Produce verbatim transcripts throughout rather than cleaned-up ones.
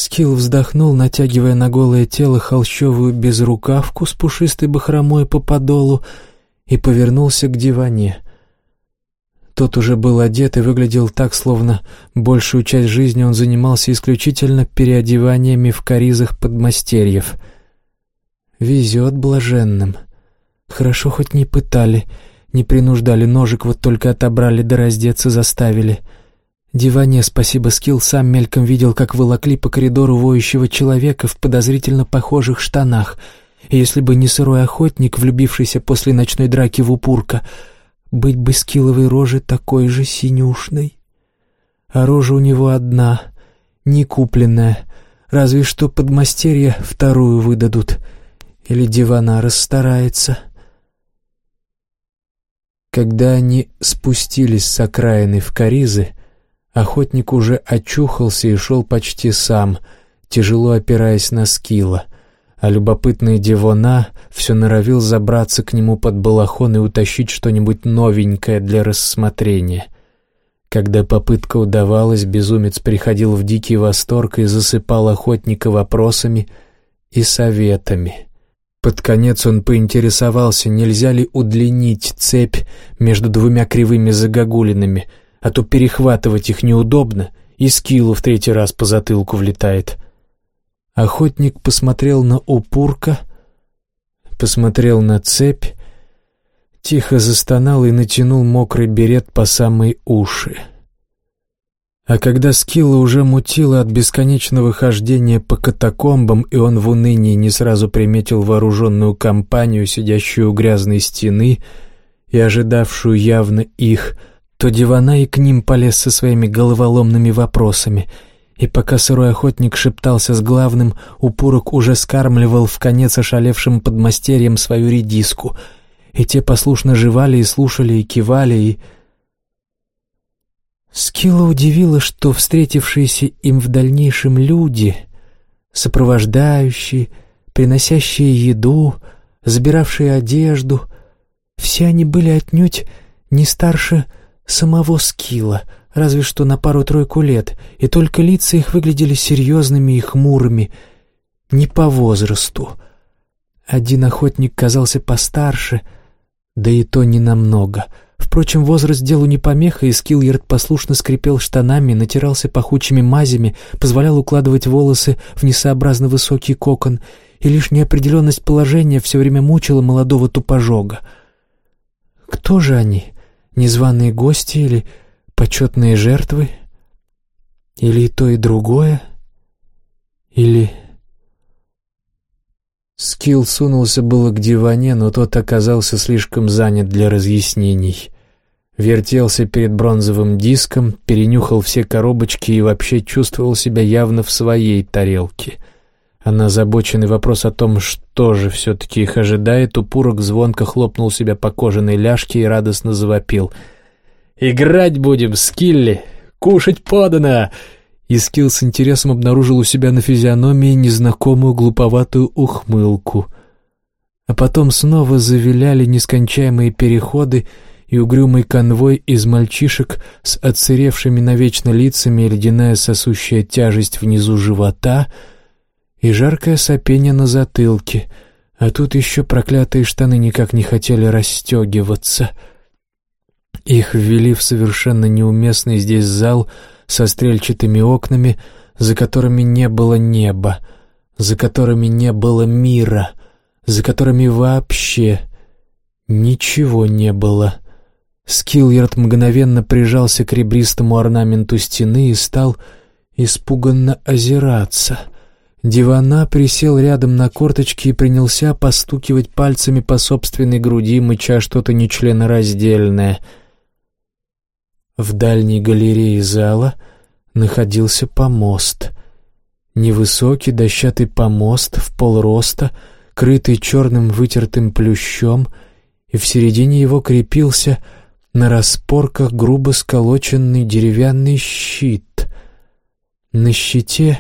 Скилл вздохнул, натягивая на голое тело холщовую безрукавку с пушистой бахромой по подолу, и повернулся к диване. Тот уже был одет и выглядел так, словно большую часть жизни он занимался исключительно переодеваниями в каризах подмастерьев. Везет блаженным. Хорошо хоть не пытали, не принуждали, ножик вот только отобрали да раздеться заставили. Диване, спасибо, Скилл сам мельком видел, как волокли по коридору воющего человека в подозрительно похожих штанах. И если бы не сырой охотник, влюбившийся после ночной драки в упурка, быть бы Скилловой рожей такой же синюшной. А рожа у него одна, не купленная, разве что подмастерья вторую выдадут. Или дивана расстарается. Когда они спустились с окраины в каризы, охотник уже очухался и шел почти сам, тяжело опираясь на Скилла, а любопытный Дивона все норовил забраться к нему под балахон и утащить что-нибудь новенькое для рассмотрения. Когда попытка удавалась, безумец приходил в дикий восторг и засыпал охотника вопросами и советами. Под конец он поинтересовался, нельзя ли удлинить цепь между двумя кривыми загогулинами, а то перехватывать их неудобно, и Скиллу в третий раз по затылку влетает. Охотник посмотрел на упурка, посмотрел на цепь, тихо застонал и натянул мокрый берет по самые уши. А когда Скилла уже мутило от бесконечного хождения по катакомбам, и он в унынии не сразу приметил вооруженную компанию, сидящую у грязной стены и ожидавшую явно их, то Дивана и к ним полез со своими головоломными вопросами, и пока сырой охотник шептался с главным, упурок уже скармливал в конец ошалевшим подмастерьям свою редиску, и те послушно жевали и слушали и кивали, и... Скилла удивило, что встретившиеся им в дальнейшем люди, сопровождающие, приносящие еду, забиравшие одежду, все они были отнюдь не старше самого Скилла, разве что на пару-тройку лет, и только лица их выглядели серьезными и хмурыми, не по возрасту. Один охотник казался постарше, да и то ненамного. Впрочем, возраст делу не помеха, и Скиллярд послушно скрипел штанами, натирался пахучими мазями, позволял укладывать волосы в несообразно высокий кокон, и лишь неопределенность положения все время мучила молодого тупожога. Кто же они? Незваные гости или почетные жертвы? Или и то, и другое? Или... Скилл сунулся было к диване, но тот оказался слишком занят для разъяснений. Вертелся перед бронзовым диском, перенюхал все коробочки и вообще чувствовал себя явно в своей тарелке. А на озабоченный вопрос о том, что же все-таки их ожидает, упурок звонко хлопнул себя по кожаной ляжке и радостно завопил: «Играть будем, Скилли! Кушать подано!» И Скилл с интересом обнаружил у себя на физиономии незнакомую глуповатую ухмылку. А потом снова завиляли нескончаемые переходы и угрюмый конвой из мальчишек с отсыревшими навечно лицами, и ледяная сосущая тяжесть внизу живота, и жаркое сопение на затылке, а тут еще проклятые штаны никак не хотели расстегиваться. Их ввели в совершенно неуместный здесь зал со стрельчатыми окнами, за которыми не было неба, за которыми не было мира, за которыми вообще ничего не было. Скиллярд мгновенно прижался к ребристому орнаменту стены и стал испуганно озираться. Дивана присел рядом на корточки и принялся постукивать пальцами по собственной груди, мыча что-то нечленораздельное. В дальней галерее зала находился помост. Невысокий дощатый помост в полроста, крытый черным вытертым плющом, и в середине его крепился на распорках грубо сколоченный деревянный щит. На щите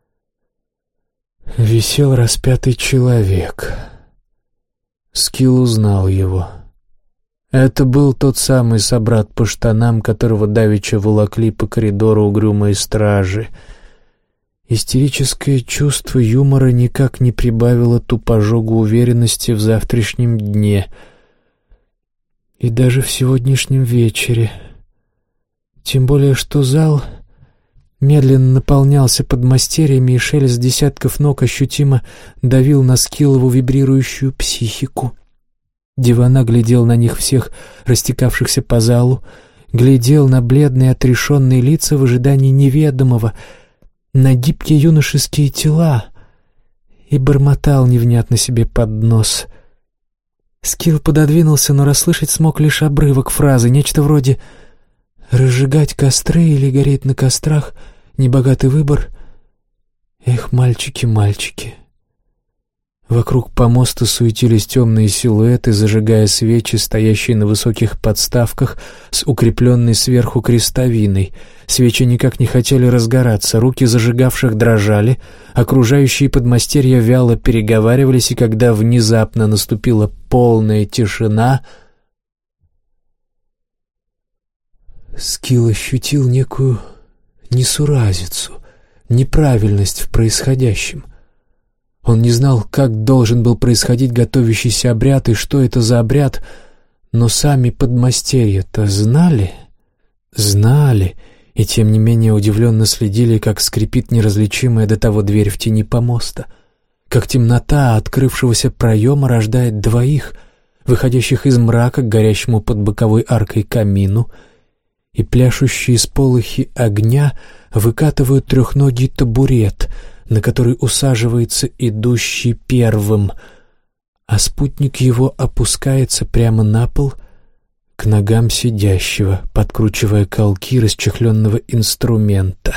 висел распятый человек. Скилл узнал его. Это был тот самый собрат по штанам, которого давеча волокли по коридору угрюмые стражи. Истерическое чувство юмора никак не прибавило тупожогу уверенности в завтрашнем дне и даже в сегодняшнем вечере. Тем более, что зал медленно наполнялся подмастерьями, и шелест десятков ног ощутимо давил на Скиллову вибрирующую психику. Дивана глядел на них всех, растекавшихся по залу, глядел на бледные отрешенные лица в ожидании неведомого, на гибкие юношеские тела и бормотал невнятно себе под нос. Скилл пододвинулся, но расслышать смог лишь обрывок фразы, нечто вроде «разжигать костры или гореть на кострах, небогатый выбор. Эх, мальчики, мальчики». Вокруг помоста суетились темные силуэты, зажигая свечи, стоящие на высоких подставках с укрепленной сверху крестовиной. Свечи никак не хотели разгораться, руки зажигавших дрожали, окружающие подмастерья вяло переговаривались, и когда внезапно наступила полная тишина, Скилл ощутил некую несуразицу, неправильность в происходящем. Он не знал, как должен был происходить готовящийся обряд и что это за обряд, но сами подмастерья-то знали, знали, и тем не менее удивленно следили, как скрипит неразличимая до того дверь в тени помоста, как темнота открывшегося проема рождает двоих, выходящих из мрака к горящему под боковой аркой камину, и пляшущие сполохи огня выкатывают трехногий табурет, на который усаживается идущий первым, а спутник его опускается прямо на пол к ногам сидящего, подкручивая колки расчехленного инструмента.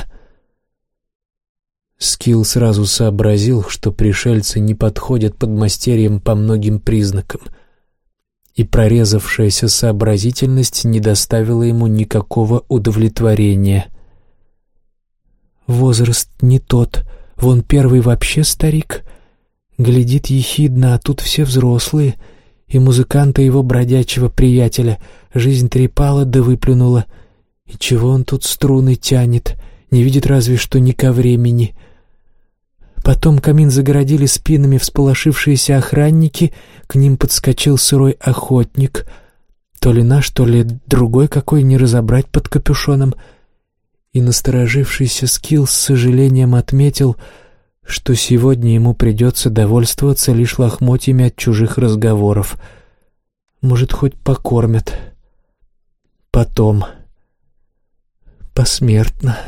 Скилл сразу сообразил, что пришельцы не подходят подмастерьям по многим признакам, и прорезавшаяся сообразительность не доставила ему никакого удовлетворения. Возраст не тот, вон первый вообще старик, глядит ехидно, а тут все взрослые, и музыканта его бродячего приятеля жизнь трепала да выплюнула, и чего он тут струны тянет, не видит разве что не ко времени. Потом камин загородили спинами всполошившиеся охранники, к ним подскочил сырой охотник, то ли наш, то ли другой какой, не разобрать под капюшоном, и насторожившийся Скилл с сожалением отметил, что сегодня ему придется довольствоваться лишь лохмотьями от чужих разговоров. Может, хоть покормят. Потом. Посмертно.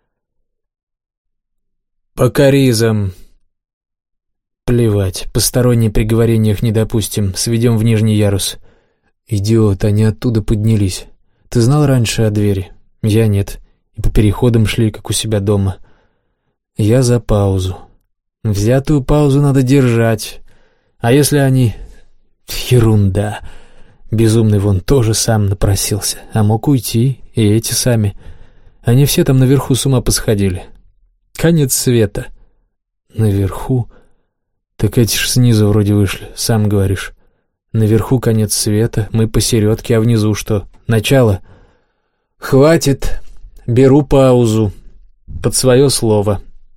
По каризам. Плевать, посторонние при говорениях не допустим, сведем в нижний ярус. Идиот, они оттуда поднялись. Ты знал раньше о двери? Я нет. И по переходам шли, как у себя дома. Я за паузу. Взятую паузу надо держать. А если они... Ерунда. Безумный вон тоже сам напросился. А мог уйти, и эти сами. Они все там наверху с ума посходили. Конец света. Наверху? Так эти ж снизу вроде вышли, сам говоришь. Наверху конец света, мы посередке, а внизу что? Начало? Хватит. Беру паузу. Под свое слово.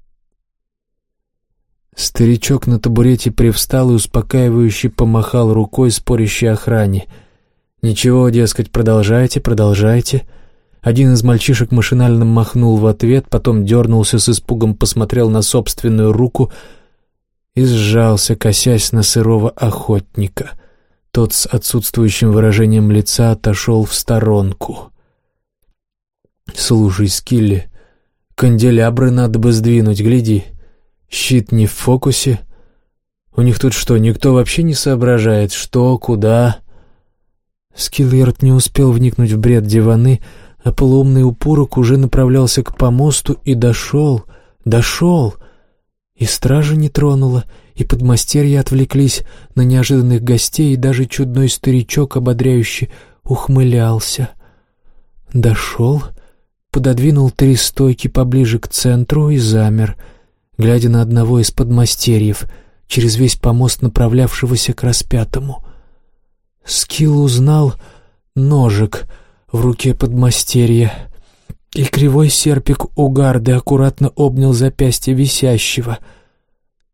Старичок на табурете привстал и успокаивающе помахал рукой спорящей охране. «Ничего, дескать, продолжайте, продолжайте». Один из мальчишек машинально махнул в ответ, потом дернулся с испугом, посмотрел на собственную руку и сжался, косясь на сырого охотника. Тот с отсутствующим выражением лица отошел в сторонку. «Слушай, Скилли, канделябры надо бы сдвинуть, гляди. Щит не в фокусе. У них тут что, никто вообще не соображает, что, куда?» Скиллерд не успел вникнуть в бред диваны, а полуумный упурок уже направлялся к помосту и дошел, дошел. И стража не тронула, и подмастерья отвлеклись на неожиданных гостей, и даже чудной старичок ободряюще ухмылялся. Дошел, пододвинул три стойки поближе к центру и замер, глядя на одного из подмастерьев, через весь помост направлявшегося к распятому. Скилл узнал ножик в руке подмастерья и кривой серпик у гарды аккуратно обнял запястье висящего.